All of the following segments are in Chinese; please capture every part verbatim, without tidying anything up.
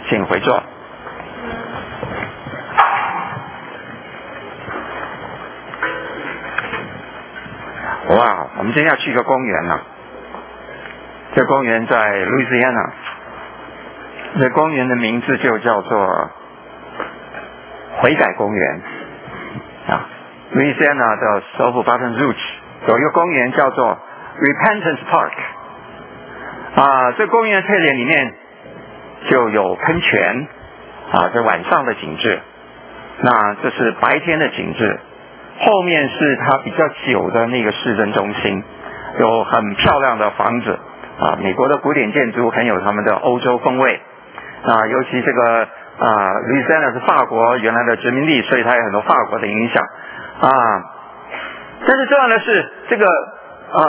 请回座。哇，我们今天要去一个公园了、啊，这公园在路易斯安那，这公园的名字就叫做悔改公园啊。路易斯安那的首府巴顿鲁奇有一个公园叫做 Repentance Park 啊，这公园特点里面就有喷泉啊，这晚上的景致，那这是白天的景致。后面是它比较久的那个市政中心，有很漂亮的房子啊，美国的古典建筑很有他们的欧洲风味啊，尤其这个啊，路易斯安那是法国原来的殖民地，所以它有很多法国的影响啊。但是重要的是这个啊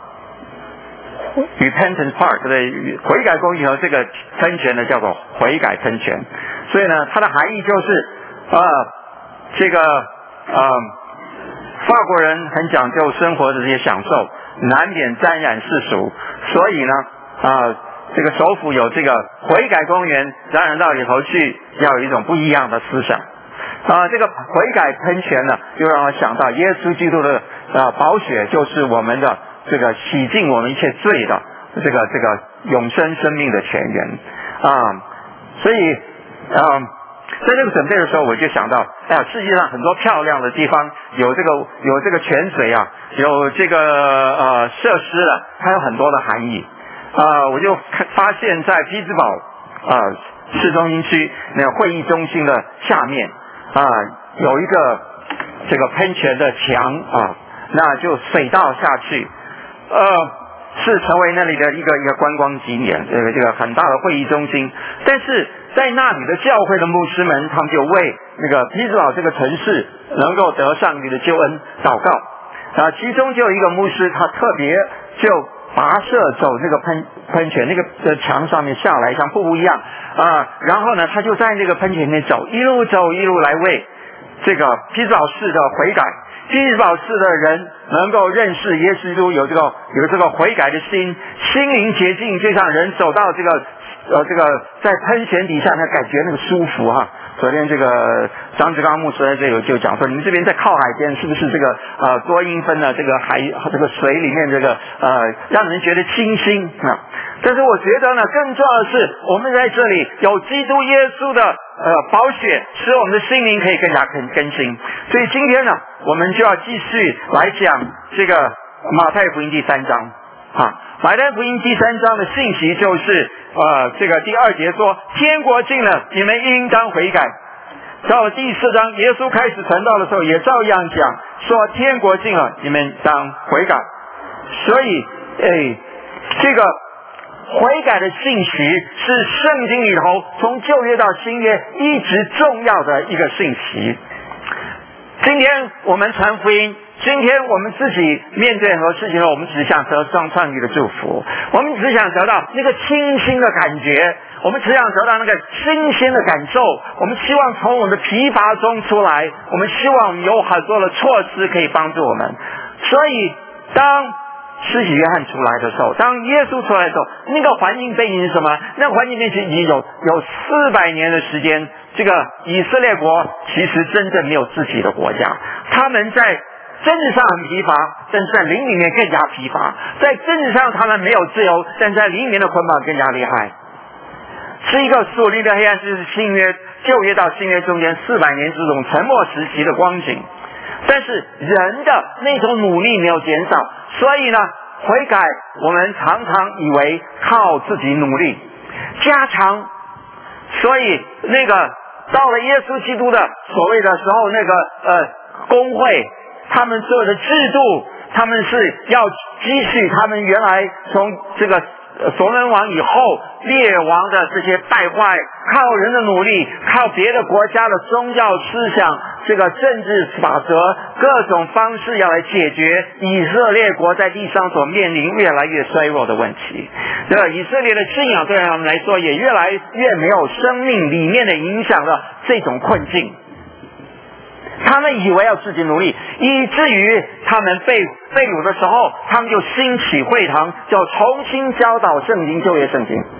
，Repentance Park 的悔改公园和这个喷泉呢叫做悔改喷泉，所以呢，它的含义就是啊，这个啊。法国人很讲究生活的这些享受，难免沾染世俗，所以呢，啊，这个首府有这个悔改公园，当然到里头去要有一种不一样的思想。啊，这个悔改喷泉呢，就让我想到耶稣基督的啊宝血，就是我们的这个洗净我们一切罪的这个这个永生生命的泉源啊，所以啊。在这个准备的时候，我就想到，哎呀，世界上很多漂亮的地方，有这个有这个泉水啊，有这个呃设施啊，它有很多的含义啊、呃。我就发现，在匹兹堡啊、呃、市中心区那个会议中心的下面啊、呃，有一个这个喷泉的墙啊，那就水道下去，呃，是成为那里的一个一个观光景点，这个这个很大的会议中心，但是。在那里的教会的牧师们，他们就为那个匹兹堡这个城市能够得上帝的救恩祷告啊。其中就有一个牧师，他特别就跋涉走那个喷喷泉那个的墙上面下来，像瀑布一样啊。然后呢，他就在那个喷泉里面走，一路走一路来为这个匹兹堡市的悔改，匹兹堡市的人能够认识耶稣基督，有这个有这个悔改的心，心灵洁净，就像人走到这个。呃，这个在喷泉底下，他感觉那个舒服哈。昨天这个张志刚牧师在这里就讲说，你们这边在靠海边，是不是这个呃多英分呢？这个海这个水里面这个呃让人觉得清新啊。但是我觉得呢，更重要的是，我们在这里有基督耶稣的呃宝血，使我们的心灵可以更加更更新。所以今天呢，我们就要继续来讲这个马太福音第三章啊。马太福音第三章的信息就是呃，这个第二节说，天国近了，你们应当悔改。到了第四章，耶稣开始传道的时候，也照样讲说，天国近了，你们当悔改。所以，哎，这个悔改的信息是圣经里头从旧约到新约一直重要的一个信息。今天我们传福音。今天我们自己面对很多事情呢，我们只想得上上帝的祝福，我们只想得到那个清新的感觉，我们只想得到那个新鲜的感受，我们希望从我们的疲乏中出来，我们希望有很多的措施可以帮助我们。所以当施洗约翰出来的时候，当耶稣出来的时候，那个环境背景是什么？那个环境背景已经有有四百年的时间，这个以色列国其实真正没有自己的国家，他们在政治上很疲乏，但是在灵里面更加疲乏。在政治上他们没有自由，但在灵里面的捆绑更加厉害。是一个属灵的黑暗，就是新约旧约到新约中间四百年这种沉默时期的光景。但是人的那种努力没有减少，所以呢，悔改我们常常以为靠自己努力加强，所以那个到了耶稣基督的所谓的时候，那个呃公会。他们所有的制度，他们是要继续他们原来从这个所罗门王以后列王的这些败坏，靠人的努力，靠别的国家的宗教思想，这个政治法则，各种方式要来解决以色列国在地上所面临越来越衰弱的问题。这个以色列的信仰对他们来说也越来越没有生命里面的影响了这种困境。他们以为要自己努力，以至于他们被被掳的时候，他们就兴起会堂，就重新教导圣经，旧约圣经。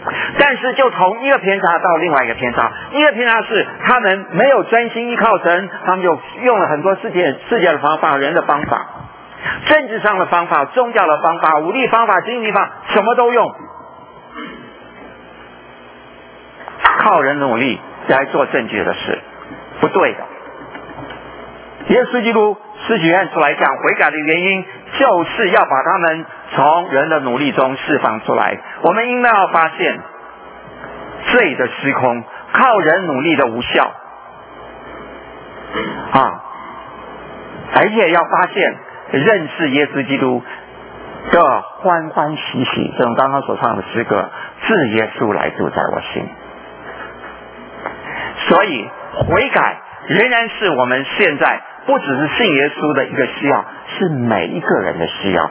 但是就从一个偏差到另外一个偏差，一个偏差是他们没有专心依靠神，他们就用了很多世界世界的方法、人的方法、政治上的方法、宗教的方法、武力方法、经济方法，什么都用，靠人努力来做正确的事，不对的。耶稣基督施洗约翰出来讲悔改的原因，就是要把他们从人的努力中释放出来。我们应当要发现罪的失控，靠人努力的无效啊！而且要发现认识耶稣基督的欢欢喜喜，这种刚刚所唱的诗歌，自耶稣来住在我心。所以悔改仍然是我们现在不只是信耶稣的一个需要，是每一个人的需要。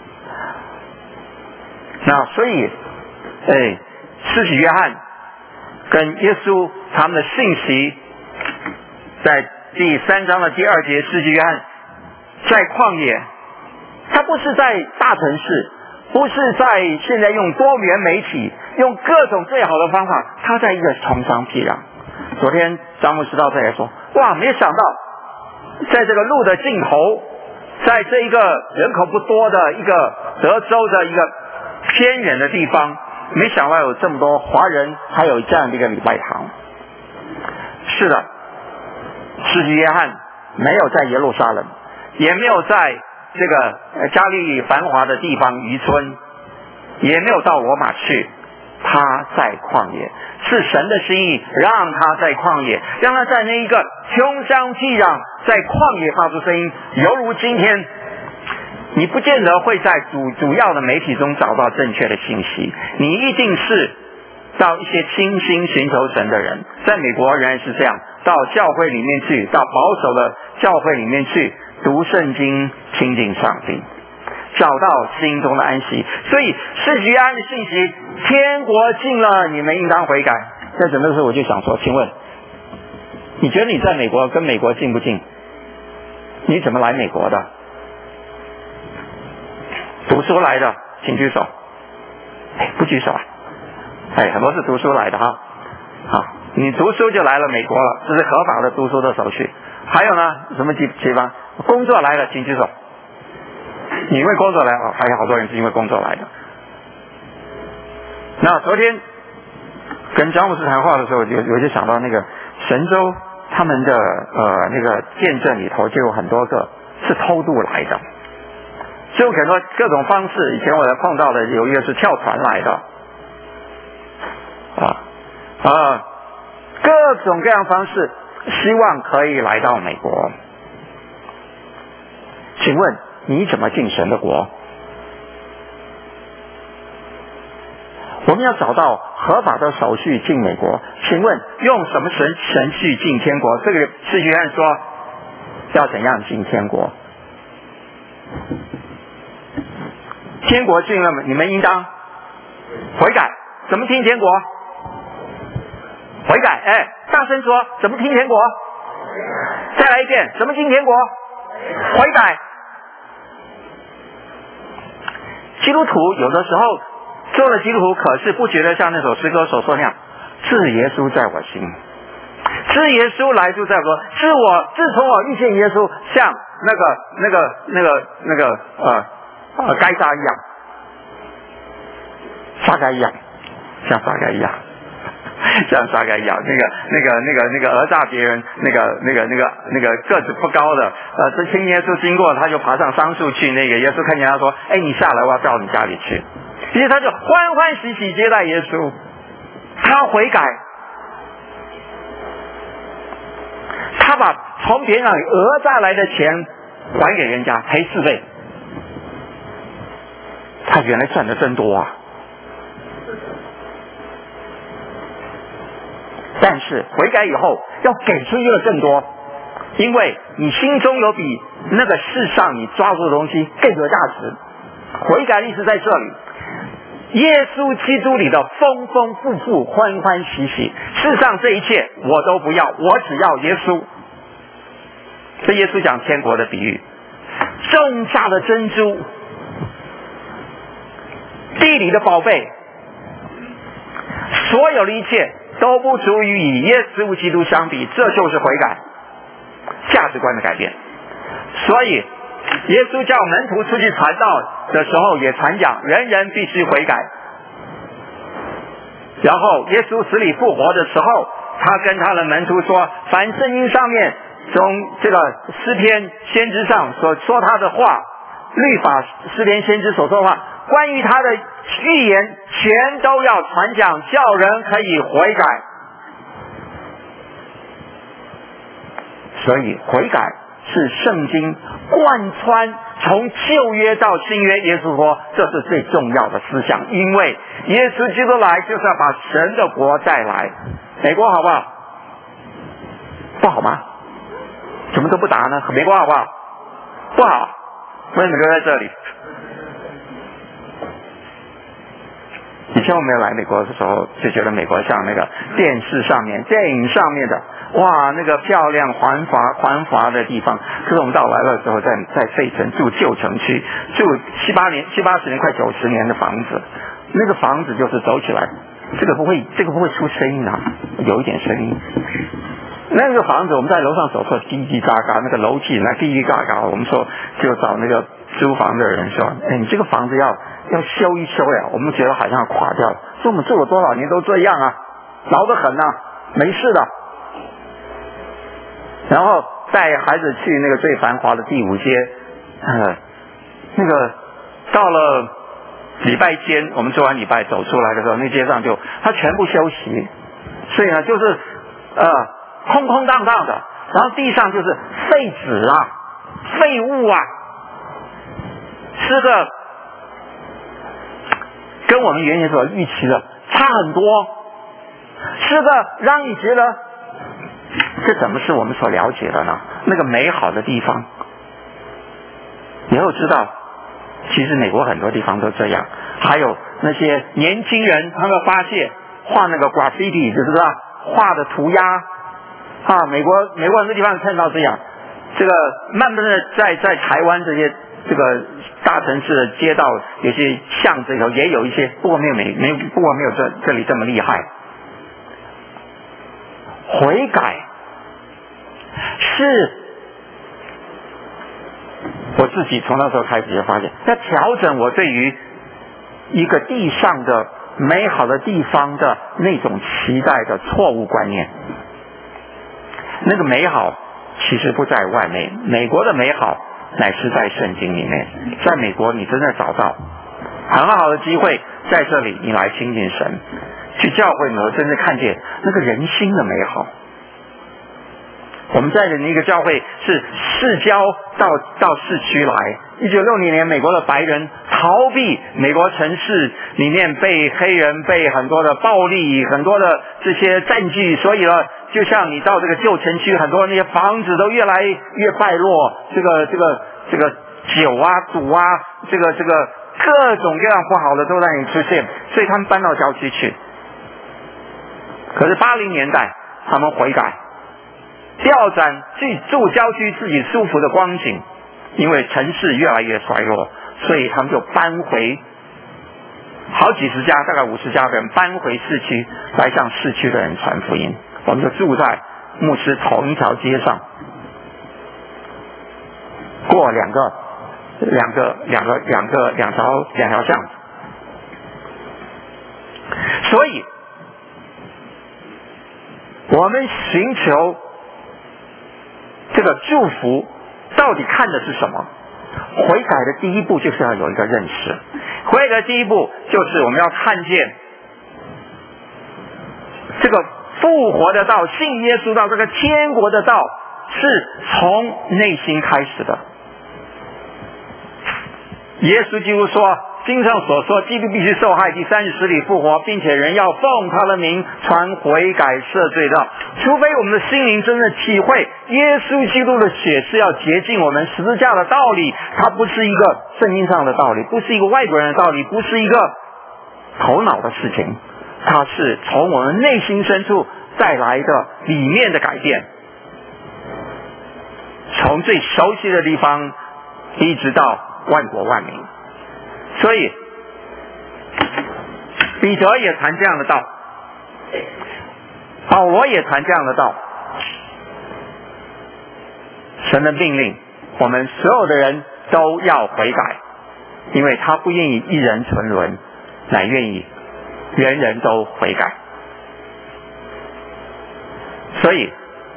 那所以哎，施洗约翰跟耶稣他们的信息，在第三章的第二节，施洗约翰在旷野，他不是在大城市，不是在现在用多元媒体，用各种最好的方法，他在一个崇桑僻壤。昨天张牧师到这里说，哇，没想到在这个路的尽头，在这一个人口不多的一个德州的一个偏远的地方，没想到有这么多华人，还有这样的一个礼拜堂。是的，施洗约翰没有在耶路撒冷，也没有在这个加利利繁华的地方渔村，也没有到罗马去，他在旷野，是神的心意，让他在旷野，让他在那一个穷乡僻壤，在旷野发出声音。犹如今天你不见得会在主主要的媒体中找到正确的信息，你一定是到一些倾心寻求神的人，在美国仍然是这样，到教会里面去，到保守的教会里面去读圣经，亲近上帝，找到心中的安息。所以施洗约翰的信息，天国近了，你们应当悔改。在什么时候我就想说，请问你觉得你在美国跟美国近不近？你怎么来美国的？读书来的请举手。哎，不举手啊？哎，很多是读书来的哈。好，你读书就来了美国了，这是合法的读书的手续。还有呢，什么地地方工作来了请举手。你因为工作来了，还有好多人是因为工作来的。那昨天跟张牧师谈话的时候，有我就想到那个神州他们的呃那个见证里头就有很多个是偷渡来的，就有很多各种方式。以前我碰到的有一个是跳船来的，啊啊，各种各样方式，希望可以来到美国。请问你怎么进神的国？我们要找到合法的手续进美国，请问用什么程程序进天国？这个施洗约翰说要怎样进天国？天国进了，你们应当悔改。怎么进天国？悔改。哎，大声说，怎么进天国？再来一遍，怎么进天国？悔改。基督徒有的时候做了基督徒，可是不觉得像那首诗歌所说那样，是耶稣在我心，是耶稣来住在我，是我自从我遇见耶稣，像那个那个那个那个呃呃该撒一样，撒该一样，像撒该一样，像撒该一样，那个那个那个那个讹诈别人，那个那个那个那个个子不高的，呃，这听耶稣经过，他就爬上桑树去，那个耶稣看见他说，哎，你下来，我要到你家里去。于是他就欢欢喜喜接待耶稣，他悔改，他把从别人那里讹诈来的钱还给人家，赔四倍。他原来赚的真多啊！但是悔改以后要给出一个更多，因为你心中有比那个世上你抓住的东西更有价值。悔改意思在这里，耶稣基督里的丰丰富富，欢欢喜喜，世上这一切我都不要，我只要耶稣。这耶稣讲天国的比喻，重价的珍珠，地里的宝贝， 所有的一切都不足以与耶稣基督相比，这就是悔改，价值观的改变。所以耶稣叫门徒出去传道的时候也传讲人人必须悔改。然后耶稣死里复活的时候，他跟他的门徒说，凡圣经上面从这个诗篇先知上所说他的话，律法诗篇先知所说的话，关于他的预言全都要传讲，叫人可以悔改。所以悔改是圣经贯穿从旧约到新约，耶稣说这是最重要的思想，因为耶稣基督来就是要把神的国带来。美国好不好？不好吗？怎么都不答呢？美国好不好？不好。为什么留在这里？以前我没有来美国的时候，就觉得美国像那个电视上面、电影上面的，哇，那个漂亮繁华繁华的地方。可是我们到来了之后，在在费城住旧城区，住七八年、七八十年、快九十年的房子，那个房子就是走起来，这个不会，这个不会出声音啊，有一点声音。那个房子我们在楼上走错，叽叽嘎嘎，那个楼梯那叽叽嘎嘎，我们说就找那个租房的人说，哎，你这个房子要要修一修呀，我们觉得好像要垮掉了。说我们住了多少年都这样啊，老得很啊，没事的。然后带孩子去那个最繁华的第五街，呃，那个到了礼拜天，我们做完礼拜走出来的时候，那街上就他全部休息，所以呢就是呃空空荡荡的，然后地上就是废纸啊、废物啊，是个跟我们原先所预期的差很多，是个让你觉得这怎么是我们所了解的呢？那个美好的地方，你要知道，其实美国很多地方都这样。还有那些年轻人，他们发现画那个 graffiti， 就是说画的涂鸦啊，美国美国很多地方看到这样。这个慢慢的在在台湾这些这个大城市的街道，有些巷子里头也有一些，不过没有没没不过没有这这里这么厉害。悔改是我自己从那时候开始就发现，要调整我对于一个地上的美好的地方的那种期待的错误观念。那个美好其实不在外面，美国的美好乃是在圣经里面。在美国你真的找到很好的机会，在这里你来亲近神，去教会呢真正看见那个人心的美好。我们在的那个教会是市郊到到市区来。一九六零年，美国的白人逃避美国城市里面被黑人、被很多的暴力、很多的这些占据，所以呢，就像你到这个旧城区，很多那些房子都越来越败落，这个这个这个酒啊、赌啊，这个这个各种各样不好的都在那里出现，所以他们搬到郊区去。可是八零年代，他们悔改。调转去住郊区自己舒服的光景，因为城市越来越衰落，所以他们就搬回好几十家，大概五十家的人搬回市区来向市区的人传福音。我们就住在牧师同一条街上，过两个两个两个两个两条两条巷子，所以我们寻求这个祝福到底看的是什么？悔改的第一步就是要有一个认识，悔改的第一步就是我们要看见这个复活的道，信耶稣道，这个天国的道是从内心开始的。耶稣基督说，经上所说，基督必须受害，第三日死里复活，并且人要奉他的名传悔改赦罪道。除非我们的心灵真正体会耶稣基督的血是要洁净我们，十字架的道理它不是一个圣经上的道理，不是一个外国人的道理，不是一个头脑的事情，它是从我们内心深处带来的里面的改变，从最熟悉的地方一直到万国万民。所以彼得也传这样的道， 保罗也传这样的道。神的命令，我们所有的人都要悔改，因为他不愿意一人沉沦，乃愿意人人都悔改。所以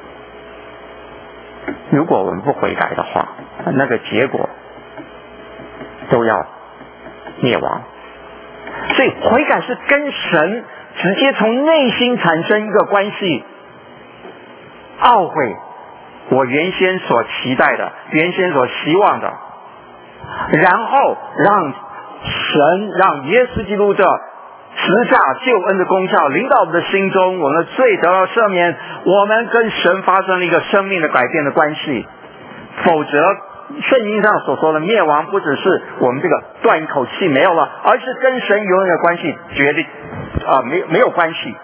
如果我们不悔改的话，那个结果都要灭亡。所以悔改是跟神直接从内心产生一个关系，懊悔我原先所期待的，原先所希望的，然后让神让耶稣基督的十架救恩的功效临到我们的心中，我们的罪得到赦免，我们跟神发生了一个生命的改变的关系。否则圣经上所说的灭亡不只是我们这个断一口气没有了，而是跟神永远的关系绝对啊、呃、没有没有关系。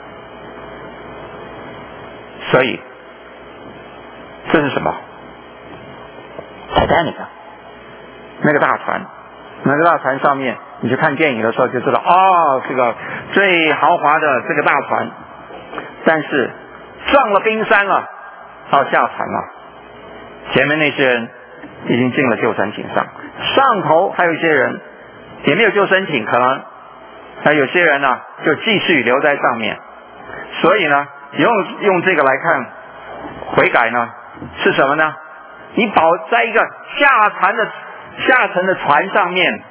所以这是什么 ？Titanic 那个大船，那个大船上面，你去看电影的时候就知道，哦，这个最豪华的这个大船，但是撞了冰山了，要下船了，前面那些人已经进了救生艇上，上头还有一些人也没有救生艇，可能还有些人呢就继续留在上面。所以呢，用用这个来看，悔改呢是什么呢？你保在一个下船的下沉的船上面，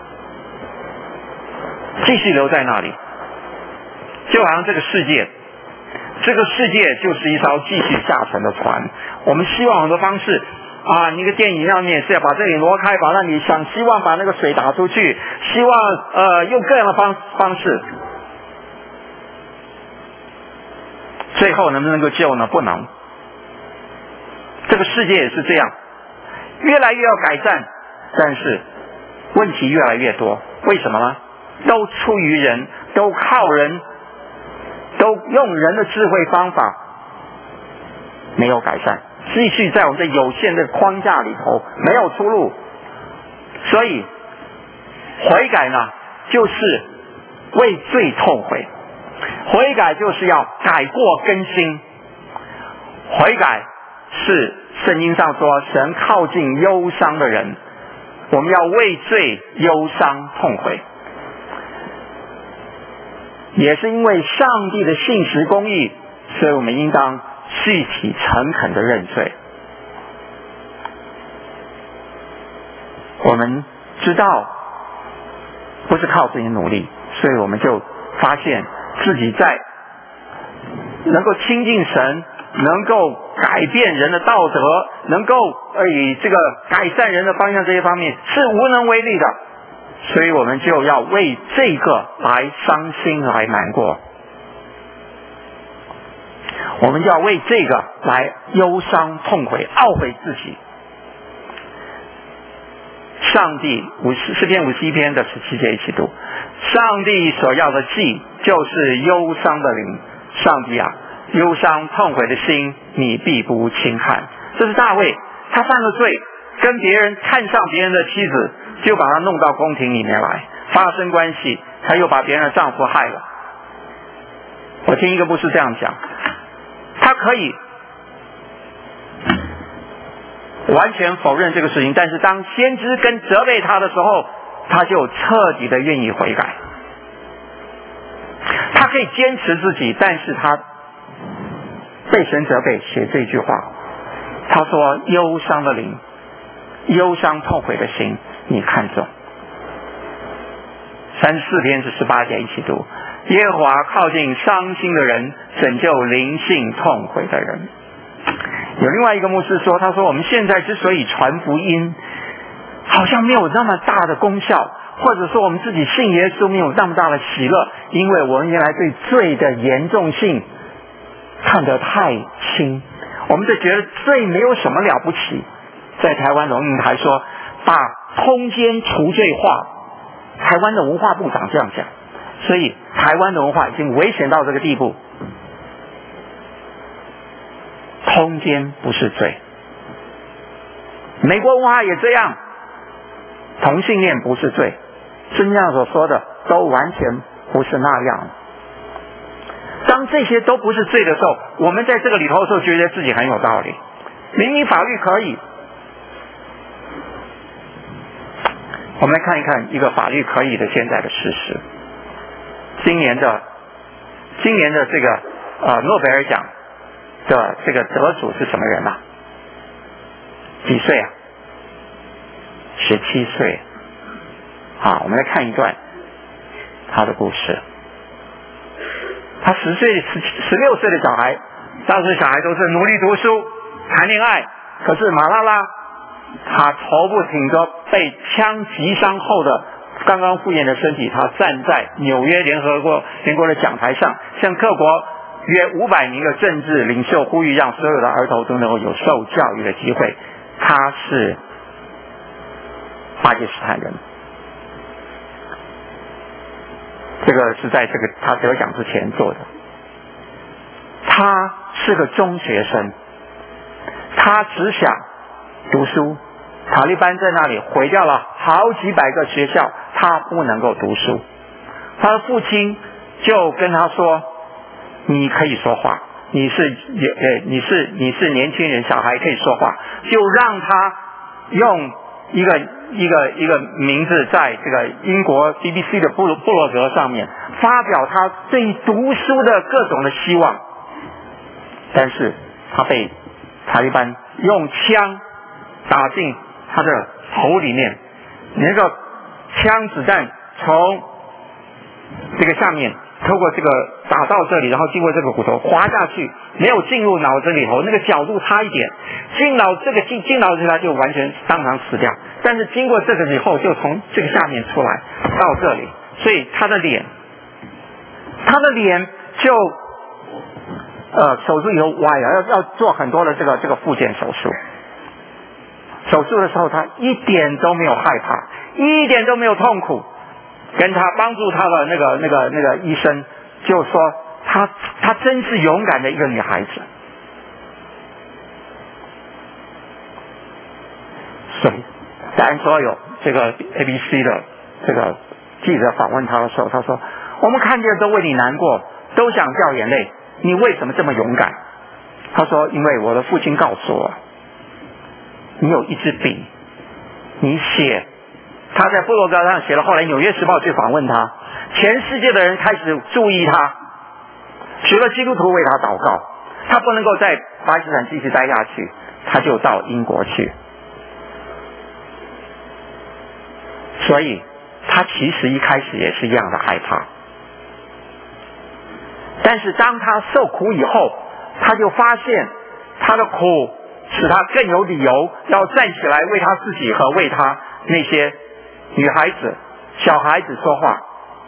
继续留在那里，就好像这个世界，这个世界就是一艘继续下沉的船。我们希望很多方式啊，那个电影上面是要把这里挪开，把那里想希望把那个水打出去，希望呃用各样的方方式，最后能不能够救呢？不能。这个世界也是这样，越来越要改善，但是问题越来越多。为什么呢？都出于人，都靠人，都用人的智慧方法，没有改善，继续在我们的有限的框架里头没有出路。所以悔改呢，就是为罪痛悔，悔改就是要改过更新。悔改是圣经上说神靠近忧伤的人，我们要为罪忧伤痛悔。也是因为上帝的信实公义，所以我们应当具体诚恳的认罪。我们知道不是靠自己努力，所以我们就发现自己在能够亲近神，能够改变人的道德，能够以这个改善人的方向这些方面是无能为力的，所以我们就要为这个来伤心来难过，我们就要为这个来忧伤痛悔懊悔自己。上帝诗篇五十一篇的十七节一起读，上帝所要的祭就是忧伤的灵，上帝啊，忧伤痛悔的心你必不轻看。这是大卫，他犯了罪，跟别人看上别人的妻子，就把他弄到宫廷里面来发生关系，他又把别人的丈夫害了。我听一个牧师这样讲，他可以完全否认这个事情，但是当先知跟责备他的时候，他就彻底的愿意悔改。他可以坚持自己，但是他被神责备写这句话，他说忧伤的灵，忧伤痛悔的心你看重。三十四篇是十八节一起读，耶和华靠近伤心的人，拯救灵性痛悔的人。有另外一个牧师说，他说我们现在之所以传福音好像没有那么大的功效，或者说我们自己信耶稣没有那么大的喜乐，因为我们原来对罪的严重性看得太轻，我们就觉得罪没有什么了不起。在台湾龙应台说把通奸除罪化，台湾的文化部长这样讲，所以台湾的文化已经危险到这个地步。通奸不是罪，美国文化也这样，同性恋不是罪，圣经上所说的都完全不是那样。当这些都不是罪的时候，我们在这个里头的时候，觉得自己很有道理。明明法律可以，我们来看一看一个法律可以的现在的事实。今年的今年的这个呃诺贝尔奖的这个得主是什么人啊？几岁啊？十七岁。好，我们来看一段他的故事。他十岁、十十六岁的小孩，当时小孩都是努力读书、谈恋爱，可是马拉拉他头部挺着被枪击伤后的刚刚复原的身体，他站在纽约联合国联国的讲台上，向各国约五百名的政治领袖呼吁，让所有的儿童都能够有受教育的机会。他是巴基斯坦人，这个是在这个他得奖之前做的。他是个中学生，他只想读书。塔利班在那里毁掉了好几百个学校，他不能够读书。他的父亲就跟他说：“你可以说话，你是呃你是你是年轻人，小孩可以说话。”就让他用一个一个一个名字在这个英国 B B C 的部部落格上面发表他对读书的各种的希望，但是他被塔利班用枪打进他的头里面，那个枪子弹从这个下面透过这个打到这里，然后经过这个骨头滑下去，没有进入脑子里头，那个角度差一点，进脑这个进进脑子他就完全当场死掉。但是经过这个以后，就从这个下面出来到这里，所以他的脸，他的脸就呃手术以后歪了，要要做很多的这个这个复健手术。手术的时候，他一点都没有害怕，一点都没有痛苦。跟他帮助他的那个那个那个医生就说，他他真是勇敢的一个女孩子。所以，当所有这个 A B C 的这个记者访问他的时候，他说：“我们看见都为你难过，都想掉眼泪，你为什么这么勇敢？”他说：“因为我的父亲告诉我，你有一支笔，你写。”他在部落格上写了，后来《纽约时报》去访问他，全世界的人开始注意他，除了基督徒为他祷告，他不能够在巴基斯坦继续待下去，他就到英国去。所以他其实一开始也是一样的害怕，但是当他受苦以后，他就发现他的苦使他更有理由要站起来为他自己和为他那些女孩子、小孩子说话。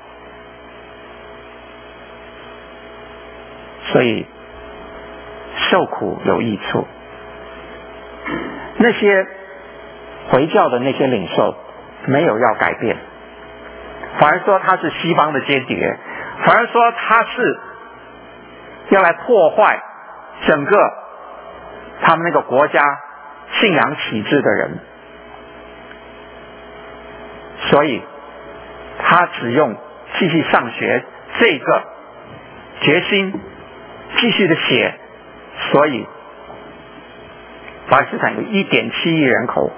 所以受苦有益处。那些回教的那些领袖没有要改变，反而说他是西方的间谍，反而说他是要来破坏整个他们那个国家信仰体制的人。所以他只用继续上学这个决心继续的写，所以巴基斯坦有 一点七亿人口，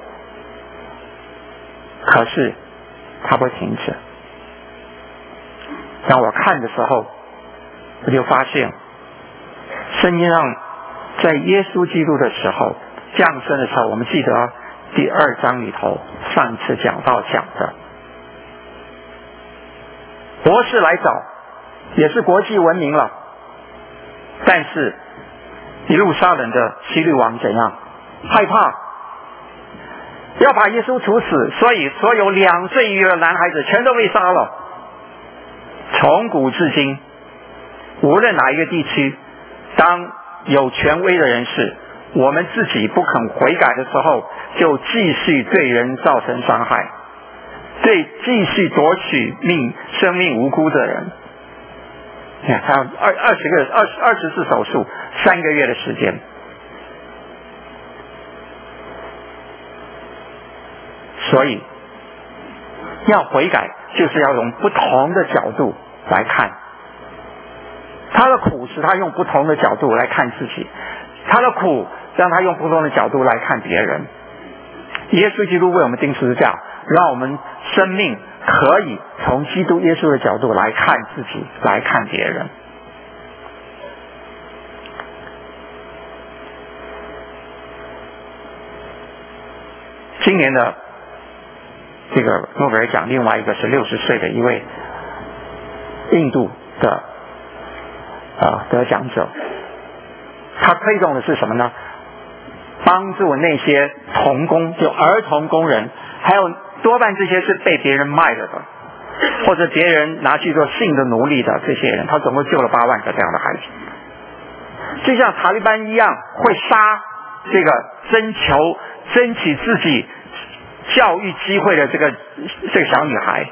可是他不停止。当我看的时候，我就发现圣经上在耶稣基督的时候降生的时候，我们记得第二章里头上次讲到讲的，博士来找也是国际闻名了，但是耶路撒冷的希律王怎样？害怕要把耶稣处死，所以所有两岁以下的男孩子全都被杀了。从古至今，无论哪一个地区，当有权威的人士，我们自己不肯悔改的时候，就继续对人造成伤害，对继续夺取命生命无辜的人。你看，他二二十个二十二十次手术，三个月的时间。所以要悔改，就是要用不同的角度来看。他他的苦使他用不同的角度来看自己，他的苦让他用不同的角度来看别人。耶稣基督为我们钉十字架，让我们生命可以从基督耶稣的角度来看自己，来看别人。今年的这个诺贝尔奖，另外一个是六十岁的一位印度的啊得奖者，他推动的是什么呢？帮助那些童工，就儿童工人，还有多半这些是被别人卖了的，或者别人拿去做性的奴隶的这些人，他总共救了八万个这样的孩子。就像塔利班一样，会杀这个征求争取自己教育机会的这个这个小女孩，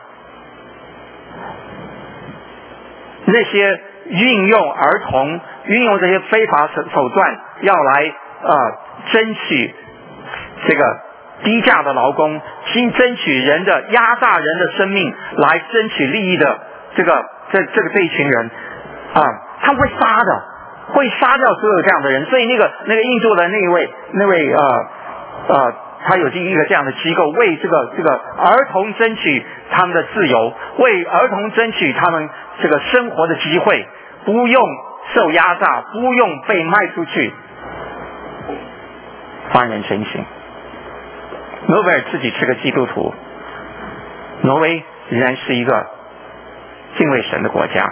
那些运用儿童、运用这些非法手手段要来呃争取这个低价的劳工，新争取人的压榨人的生命来争取利益的这个这这个这一群人啊，他们会杀的，会杀掉所有这样的人。所以那个那个印度的那一位那位呃呃，他有一个这样的机构，为这个这个儿童争取他们的自由，为儿童争取他们这个生活的机会，不用受压榨，不用被卖出去，发人深省。挪威尔自己是个基督徒，挪威仍然是一个敬畏神的国家，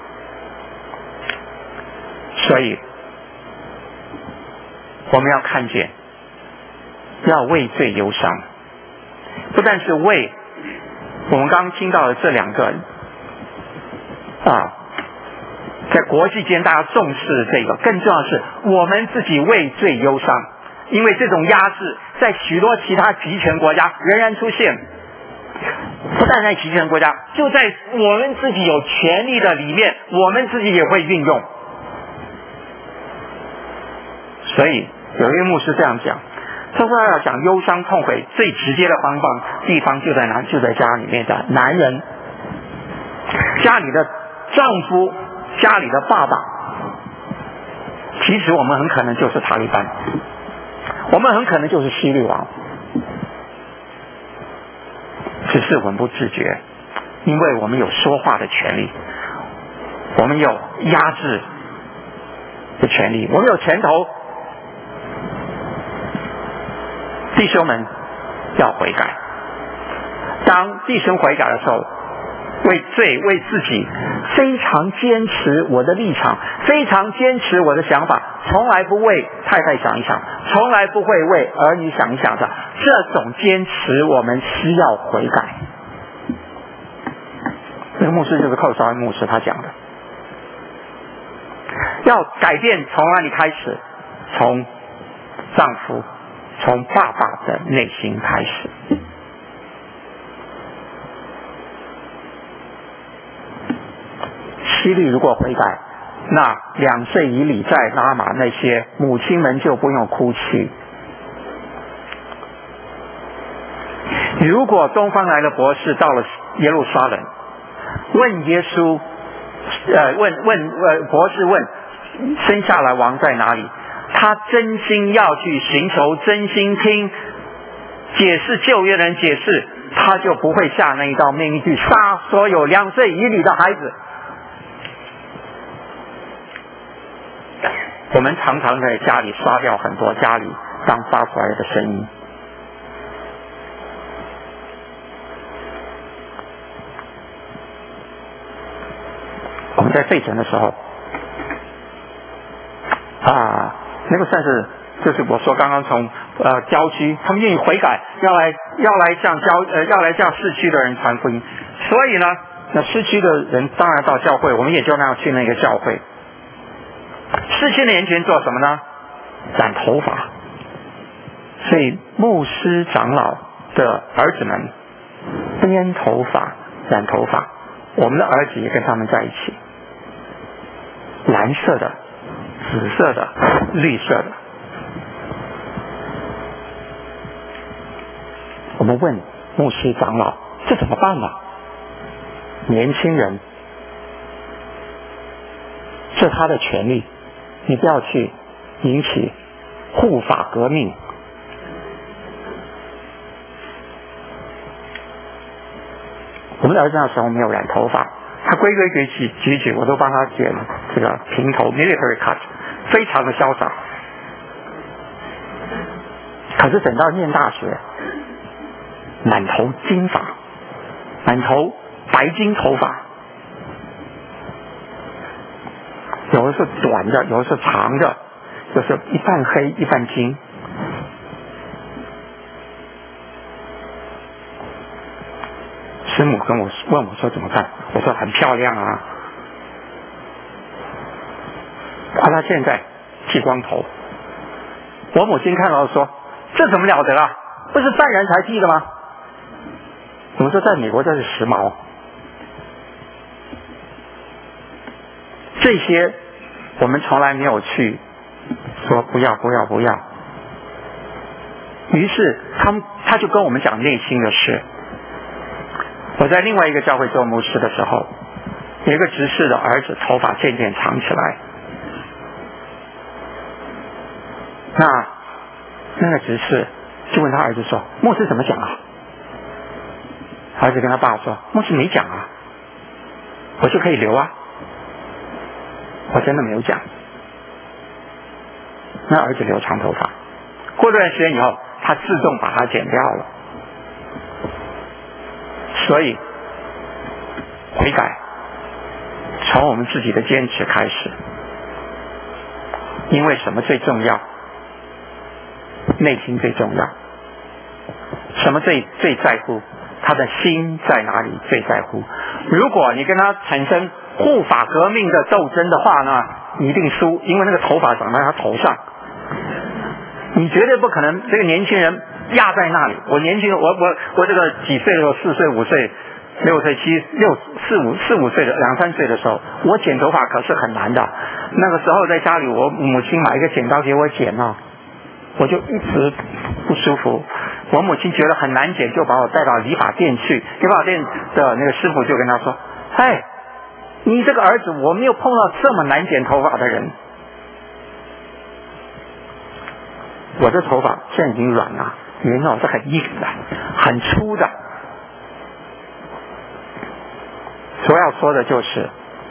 所以我们要看见，要为罪忧伤，不但是为我们刚刚听到的这两个啊，在国际间大家重视这个，更重要的是我们自己为罪忧伤，因为这种压制在许多其他集权国家仍然出现，不但在集权国家，就在我们自己有权利的里面，我们自己也会运用。所以有一位牧师这样讲，他说要讲忧伤痛悔最直接的方法地方就在哪？就在家里面的男人，家里的丈夫，家里的爸爸。其实我们很可能就是塔利班，我们很可能就是希律王，只是我们不自觉，因为我们有说话的权利，我们有压制的权利，我们有拳头。弟兄们要悔改，当弟兄悔改的时候，为罪为自己非常坚持我的立场，非常坚持我的想法，从来不为太太想一想，从来不会为儿女想一想的，这种坚持我们需要悔改。这个牧师就是寇绍恩牧师他讲的，要改变从哪里开始？从丈夫从爸爸的内心开始。希律如果悔改，那两岁以里在拉玛那些母亲们就不用哭泣。如果东方来的博士到了耶路撒冷，问耶稣，呃，问问呃，博士问生下来王在哪里？他真心要去寻求，真心听解释旧约人解释，他就不会下那一道命令去杀所有两岁以里的孩子。我们常常在家里杀掉很多家里刚发出来的声音。我们在费城的时候啊，那个算是就是我说刚刚从呃郊区，他们愿意悔改，要来要来向郊呃要来向市区的人传福音。所以呢，那市区的人当然到教会，我们也就那样去那个教会。市区的人群做什么呢？染头发。所以牧师长老的儿子们编头发、染头发，我们的儿子也跟他们在一起，蓝色的、紫色的、绿色的。我们问牧师长老，这怎么办呢？年轻人是他的权利，你不要去引起护发革命。我们的儿子那时候没有染头发，他规规矩矩矩矩，我都帮他剪这个平头 military cut， 非常的潇洒。可是等到念大学，满头金发，满头白金头发，有的是短的，有的是长的，就是一半黑一半金。师母跟我问我说怎么办，我说很漂亮啊。啊，他现在剃光头，我母亲看到说这怎么了得啊，不是淡然才剃的吗？我们说在美国这是时髦，这些我们从来没有去说不要不要不要。于是他们他就跟我们讲内心的事。我在另外一个教会做牧师的时候，有一个执事的儿子头发渐渐长起来，那那个执事就问他儿子说，牧师怎么讲啊？儿子跟他爸说，牧师没讲啊，我就可以留啊，我真的没有讲。那儿子留长头发，过段时间以后他自动把它剪掉了。所以悔改从我们自己的坚持开始。因为什么最重要？内心最重要。什么最最在乎？他的心在哪里最在乎？如果你跟他产生护发革命的斗争的话呢，你一定输，因为那个头发长在他头上，你绝对不可能这个年轻人压在那里。我年轻人，我我我这个几岁的时候，四岁、五岁、六岁、七六四五四五岁的两三岁的时候，我剪头发可是很难的。那个时候在家里，我母亲买一个剪刀给我剪啊，我就一直不舒服。我母亲觉得很难剪，就把我带到理发店去。理发店的那个师傅就跟他说：“哎，你这个儿子，我没有碰到这么难剪头发的人。”我的头发现在已经软了，原来是很硬的，很粗的。所要说的就是，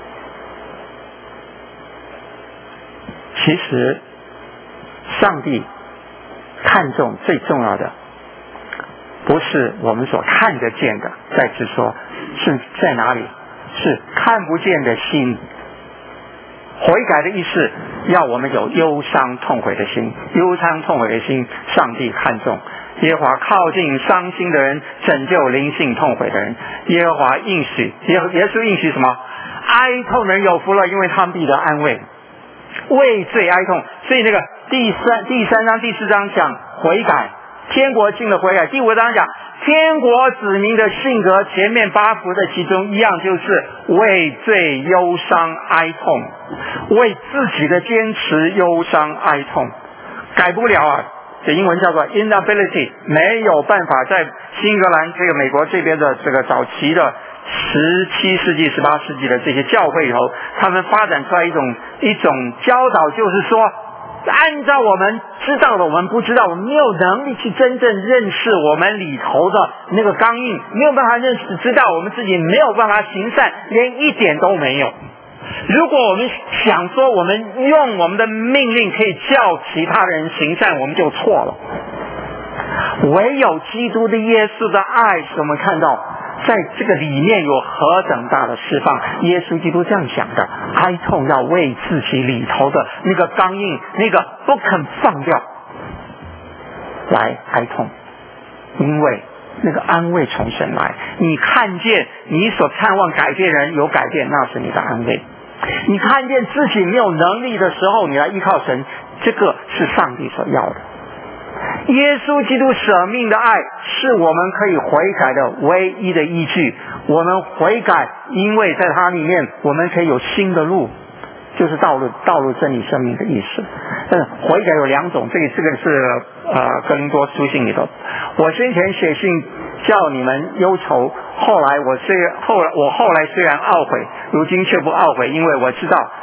其实上帝看重最重要的，不是我们所看得见的，再次说是在哪里？是看不见的心。悔改的意思，要我们有忧伤痛悔的心，忧伤痛悔的心，上帝看重。耶和华靠近伤心的人，拯救灵性痛悔的人。耶和华应许，耶耶稣应许什么？哀痛的人有福了，因为他们必得安慰。畏罪哀痛，所以那个第三第三章第四章讲悔改，天国性的悔改。第五章讲天国子民的性格，前面八福的其中一样就是为罪忧伤哀痛，为自己的坚持忧伤哀痛，改不了啊。这英文叫做 inability， 没有办法。在新英格兰这个美国这边的这个早期的十七世纪、十八世纪的这些教会以后，他们发展出来一种一种教导，就是说按照我们知道的，我们不知道，我们没有能力去真正认识我们里头的那个刚硬，没有办法认识知道我们自己没有办法行善，连一点都没有。如果我们想说我们用我们的命令可以叫其他人行善，我们就错了。唯有基督的耶稣的爱，使我们看到在这个里面有何等大的释放。耶稣基督这样想的，哀痛要为自己里头的那个刚硬，那个不肯放掉来哀痛，因为那个安慰从神来。你看见你所盼望改变人有改变，那是你的安慰。你看见自己没有能力的时候，你来依靠神，这个是上帝所要的。耶稣基督舍命的爱是我们可以悔改的唯一的依据。我们悔改，因为在它里面我们可以有新的路，就是道路道路真理生命的意思。但是悔改有两种，这个这个是呃哥林多书信里头，我先前写信叫你们忧愁，后来我虽后来我后来虽然懊悔，如今却不懊悔，因为我知道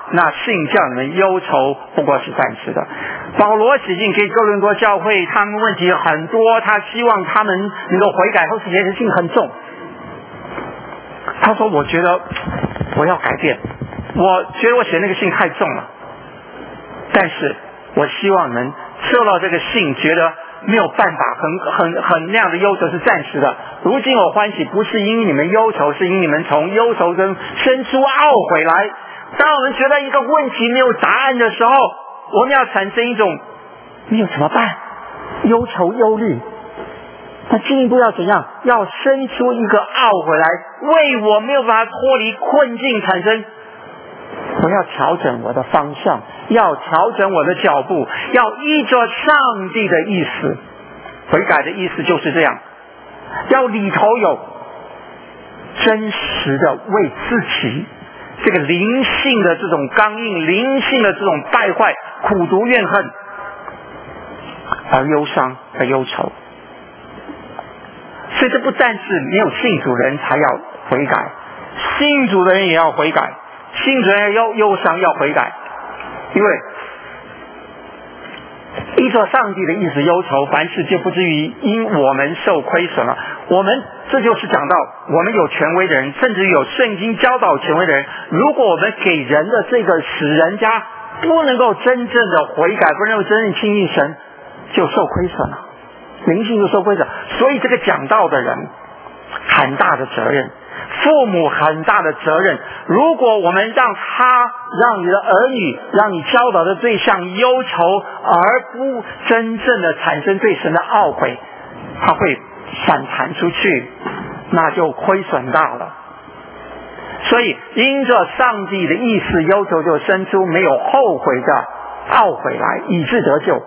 那信叫你们忧愁不过是暂时的。保罗写信给哥伦多教会，他们问题很多，他希望他们能够悔改，后是的信很重。他说我觉得我要改变，我觉得我写那个信太重了，但是我希望你们收到这个信觉得没有办法，很很很那样的忧愁是暂时的。如今我欢喜，不是因你们忧愁，是因你们从忧愁中生出懊悔来。当我们觉得一个问题没有答案的时候，我们要产生一种没有怎么办，忧愁忧虑。那进一步要怎样？要生出一个懊悔来，为我没有办法脱离困境产生，我要调整我的方向，要调整我的脚步，要依着上帝的意思。悔改的意思就是这样，要里头有真实的为自己这个灵性的这种刚硬，灵性的这种败坏、苦毒怨恨而忧伤而忧愁。所以这不但是没有信主的人才要悔改，信主的人也要悔改，信主的人要忧伤要悔改。因为依照上帝的意思忧愁，凡事就不至于因我们受亏损了。我们这就是讲到我们有权威的人，甚至有圣经教导权威的人，如果我们给人的这个使人家不能够真正的悔改，不能够真正亲近神，就受亏损了，灵性就受亏损。所以这个讲道的人很大的责任，父母很大的责任。如果我们让他让你的儿女让你教导的对象忧愁，而不真正的产生对神的懊悔，他会反弹出去，那就亏损大了。所以因着上帝的意思，忧愁就生出没有后悔的懊悔来，以致得救。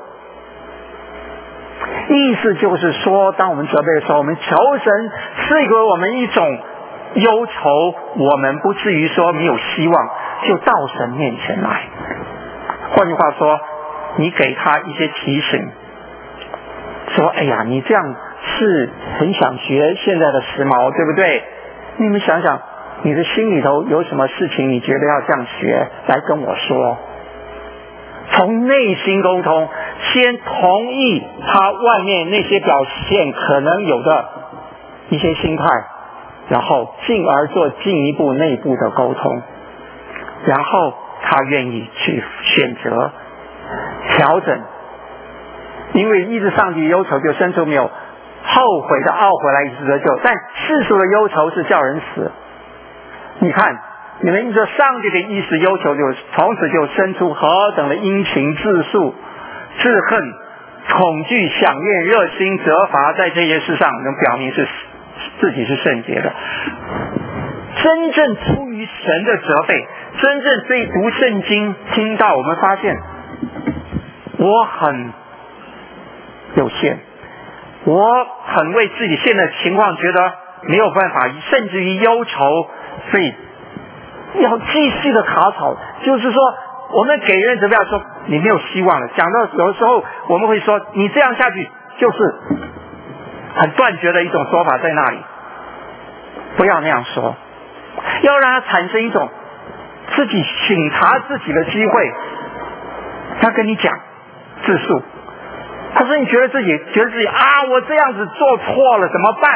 意思就是说，当我们责备的时候，我们求神赐给我们一种忧愁，我们不至于说没有希望就到神面前来。换句话说，你给他一些提醒，说哎呀，你这样是很想学现在的时髦，对不对？你们想想，你的心里头有什么事情你觉得要这样学，来跟我说。从内心沟通，先同意他外面那些表现可能有的一些心态，然后进而做进一步内部的沟通，然后他愿意去选择调整。因为依着上帝忧愁，就生出没有后悔的懊悔来以致得救，但世俗的忧愁是叫人死。你看，你们依着上帝的意思忧愁，就从此就生出何等的殷勤、自诉、自恨、恐惧、想念、热心、责罚，在这些事上能表明是自己是圣洁的。真正出于神的责备，真正对读圣经听到，我们发现我很有限，我很为自己现在的情况觉得没有办法，甚至于忧愁，所以要继续的卡草。就是说我们给人怎么样说你没有希望了，讲到有的时候我们会说你这样下去就是很断绝的一种说法在那里。不要那样说，要让他产生一种自己省察自己的机会。他跟你讲自述，他说你觉得自己觉得自己啊，我这样子做错了怎么办？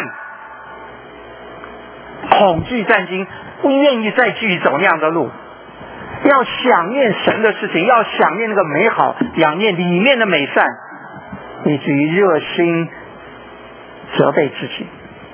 恐惧战惊，不愿意再继续走那样的路。要想念神的事情，要想念那个美好，想念里面的美善，以至于热心责备自己。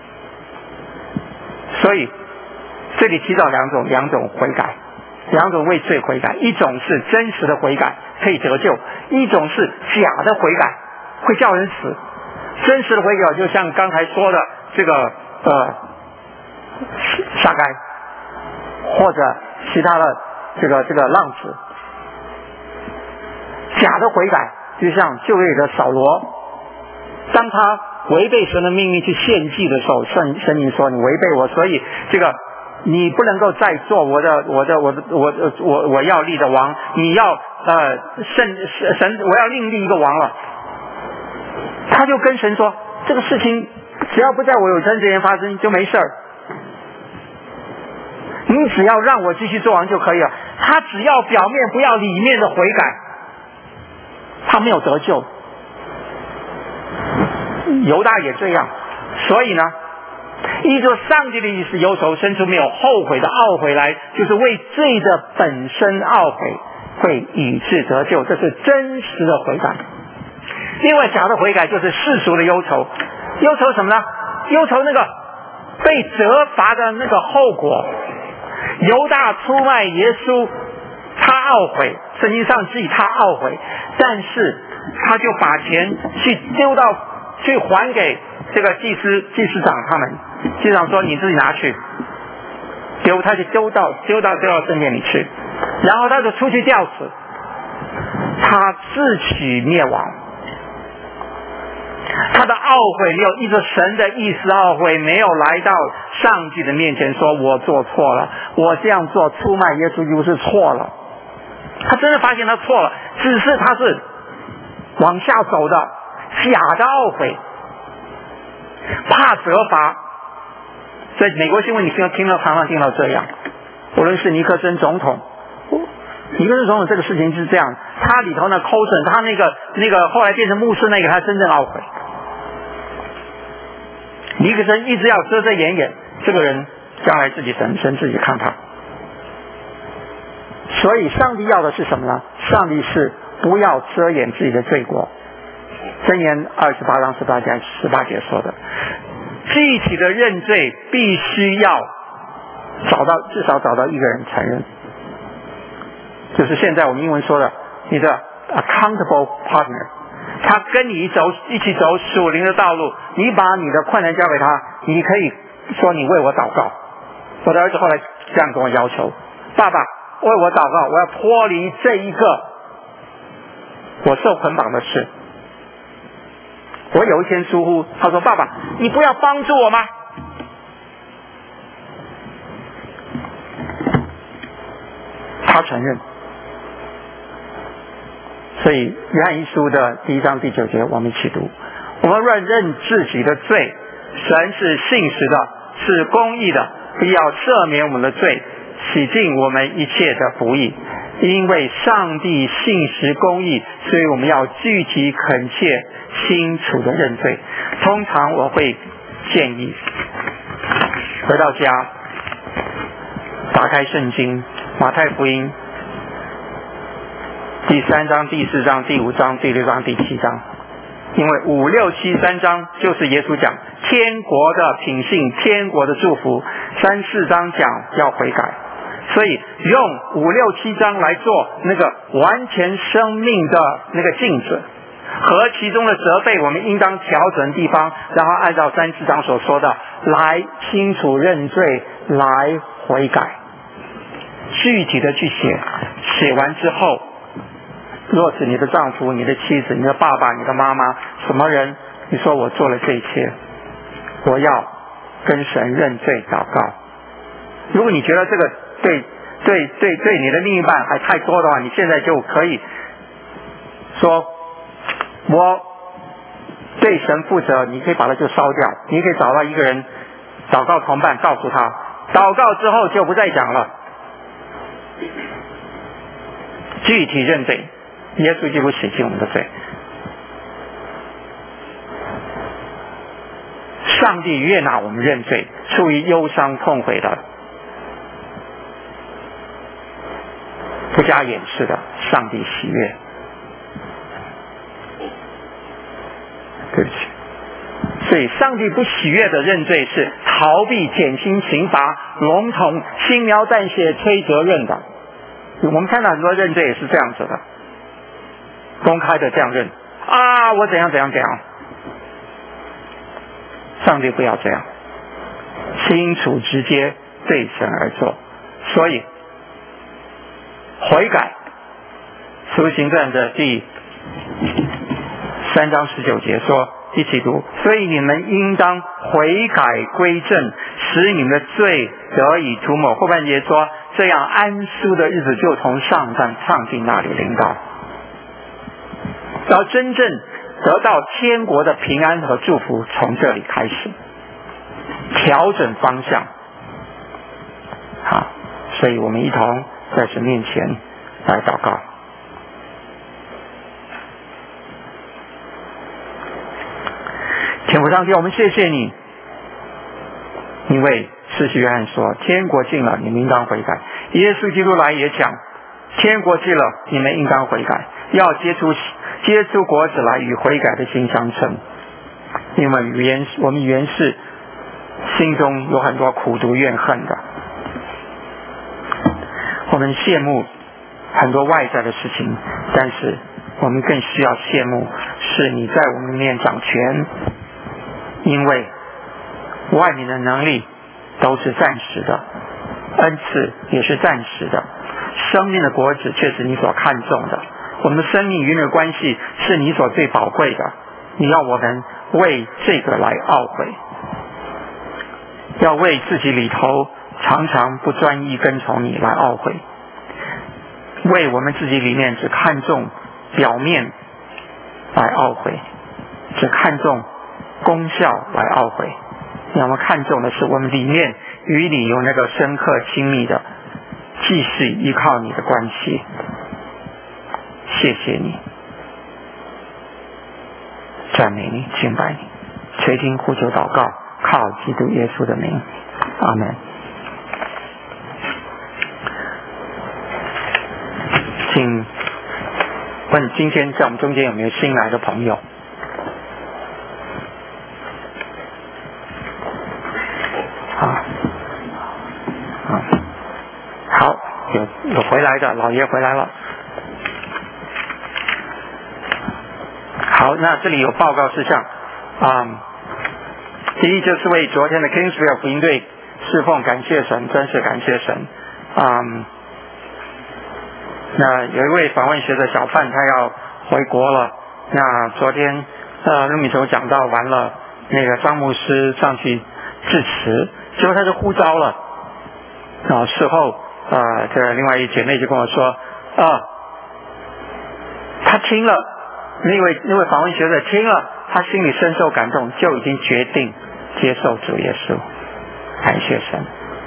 所以这里提到两种两种悔改，两种为罪悔改，一种是真实的悔改可以得救，一种是假的悔改会叫人死。真实的悔改就像刚才说的这个呃撒该或者其他的这个这个浪子。假的悔改就像旧约的扫罗，当他违背神的命令去献祭的时候，圣神明说你违背我，所以这个你不能够再做我的我的我的我我我要立的王，你要呃圣神我要另立一个王了。他就跟神说，这个事情只要不在我有生之前发生就没事儿，你只要让我继续做王就可以了。 他只要表面不要里面的悔改，他没有得救。犹大也这样，所以呢，依着上帝的意思，忧愁生出没有后悔的懊悔来，就是为罪的本身懊悔，会以致得救，这是真实的悔改。另外假的悔改就是世俗的忧愁，忧愁什么呢？忧愁那个被责罚的那个后果。犹大出卖耶稣，他懊悔，圣经上记他懊悔，但是他就把钱去丢到去还给这个祭司祭司长他们，祭司长说你自己拿去，丢他就丢到丢到丢到圣殿里去，然后他就出去吊死，他自取灭亡。他的懊悔没有依着神的意思懊悔，没有来到上帝的面前说我做错了，我这样做出卖耶稣基督是错了。他真的发现他错了，只是他是往下走的假的懊悔，怕责罚。在美国新闻你听听到常常听到这样，无论是尼克森总统，尼克森总统这个事情是这样，他里头呢抠审他那个那个后来变成牧师那个，他真正懊悔。尼克森一直要遮遮掩掩，这个人将来自己神神自己看他。所以上帝要的是什么呢？上帝是不要遮掩自己的罪过。箴言二十八章十八节十八节说的，具体的认罪必须要找到至少找到一个人承认，就是现在我们英文说的你的 accountable partner， 他跟你走一起走属灵的道路，你把你的困难交给他，你可以说你为我祷告。我的儿子后来这样跟我要求，爸爸为我祷告，我要脱离这一个我受捆绑的事。我有一天疏忽，他说爸爸你不要帮助我吗？他承认。所以约翰一书的第一章第九节我们一起读，我们若认自己的罪，神是信实的，是公义的，必要赦免我们的罪，洗净我们一切的不义。因为上帝信实公义，所以我们要具体恳切清楚的认罪。通常我会建议回到家打开圣经马太福音第三章第四章第五章第六章第七章，因为五六七三章就是耶稣讲天国的品性，天国的祝福，三四章讲要悔改，所以用五六七章来做那个完全生命的那个镜子，和其中的责备我们应当调整的地方，然后按照三四章所说的来清楚认罪，来悔改，具体的去写。写完之后，若是你的丈夫、你的妻子、你的爸爸、你的妈妈，什么人，你说我做了这一切，我要跟神认罪祷告。如果你觉得这个对对对对你的另一半还太多的话，你现在就可以说我对神负责，你可以把它就烧掉，你可以找到一个人祷告同伴，告诉他，祷告之后就不再讲了，具体认罪，耶稣基督洗净我们的罪。上帝悦纳我们认罪，出于忧伤痛悔的，不加掩饰的，上帝喜悦。对不起，所以上帝不喜悦的认罪是逃避、减轻刑罚、笼统、轻描淡写、推责任的。我们看到很多认罪也是这样子的，公开的这样认啊，我怎样怎样怎样。上帝不要这样，清楚直接对神而做。所以悔改，使徒行传的第三章十九节说，一起读，所以你们应当悔改归正，使你们的罪得以涂抹。后半节说，这样安舒的日子就从上上上帝那里临到，要真正得到天国的平安和祝福，从这里开始调整方向。好，所以我们一同在神面前来祷告。天父上帝，我们谢谢你，因为施洗约翰说天国近了，你们应当悔改。耶稣基督来也讲天国近了，你们应当悔改，要结出结出果子来，与悔改的心相称。因为原我们原是心中有很多苦毒怨恨的，我们羡慕很多外在的事情，但是我们更需要羡慕是你在我们里面掌权，因为外面的能力都是暂时的，恩赐也是暂时的，生命的果子却是你所看重的。我们的生命与你的关系是你所最宝贵的，你要我们为这个来懊悔，要为自己里头常常不专一跟从你来懊悔，为我们自己里面只看重表面来懊悔，只看重功效来懊悔。让我们看重的是我们里面与你有那个深刻亲密的继续依靠你的关系。谢谢你，赞美你，敬拜你，垂听呼求祷告，靠基督耶稣的名，阿们。请问今天在我们中间有没有新来的朋友？啊啊，好，有有回来的，老爷回来了。好，那这里有报告事项啊、嗯。第一就是为昨天的 Kingsville 福音队侍奉感谢神，真是感谢神啊、嗯。那有一位访问学的小范，他要回国了。那昨天呃陆米球讲到完了，那个张牧师上去致辞，结果他就呼召了。然后事后呃这另外一姐妹就跟我说啊，他听了。那位那位访问学者听了，他心里深受感动，就已经决定接受主耶稣，感谢神。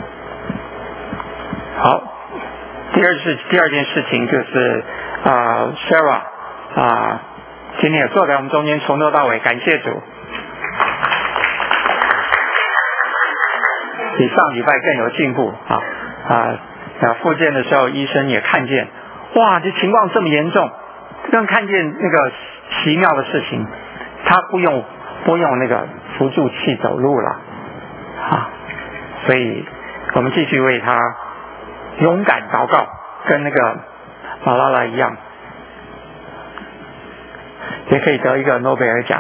好，第二事第二件事情就是啊、呃、，Sarah 啊、呃，今天也坐在我们中间，从头到尾，感谢主。比上礼拜更有进步啊啊！啊，复健的时候，医生也看见，哇，这情况这么严重。刚看见那个奇妙的事情，他不用不用那个辅助器走路了啊，所以我们继续为他勇敢祷告，跟那个马拉拉一样，也可以得一个诺贝尔奖。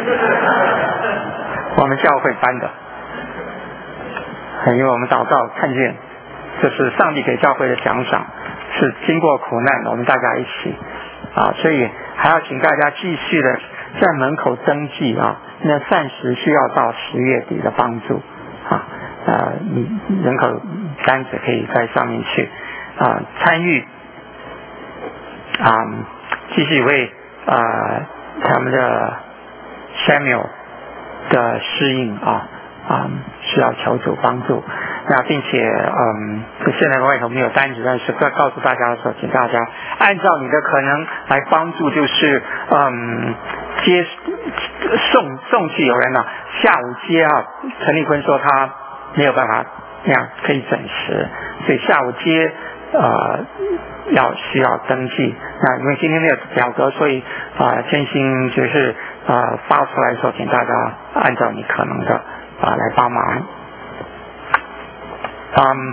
我们教会颁的，因为我们祷告看见，这是上帝给教会的奖赏，是经过苦难，我们大家一起。啊，所以还要请大家继续的在门口登记啊，那暂时需要到十月底的帮助啊，呃，你人口单子可以在上面去啊参与啊，继续为啊他们的 Samuel 的适应啊啊需要求主帮助。那并且嗯，现在外头没有单子，但是要告诉大家的时候，请大家按照你的可能来帮助，就是嗯接送送去有人呢、啊、下午接啊，陈立坤说他没有办法那样可以准时，所以下午接呃要需要登记。那因为今天没有表格，所以啊、呃、真心就是啊、呃、发出来的时候，请大家按照你可能的啊、呃、来帮忙。嗯，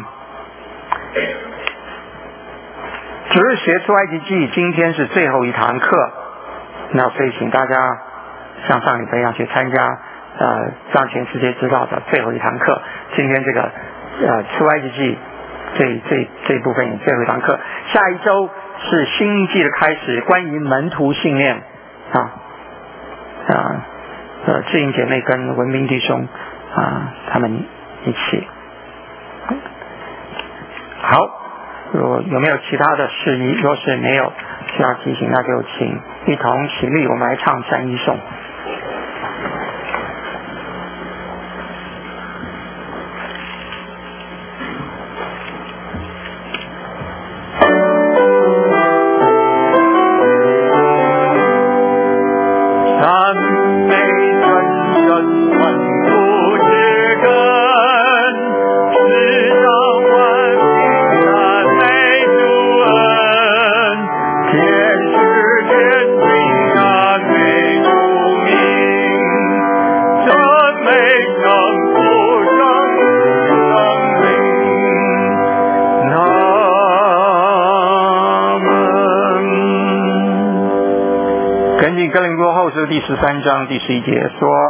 主日学出埃及记今天是最后一堂课，那所以请大家像上礼拜一样去参加呃让全世界知道的最后一堂课。今天这个呃出埃及记这这这部分也最后一堂课，下一周是新一季的开始，关于门徒训练啊啊呃志英姐妹跟文明弟兄啊他们一起。好，有有没有其他的事宜？若是没有需要提醒，那就请一同起立，我们来唱三一颂。 哥林多后书第十三章第十一节说，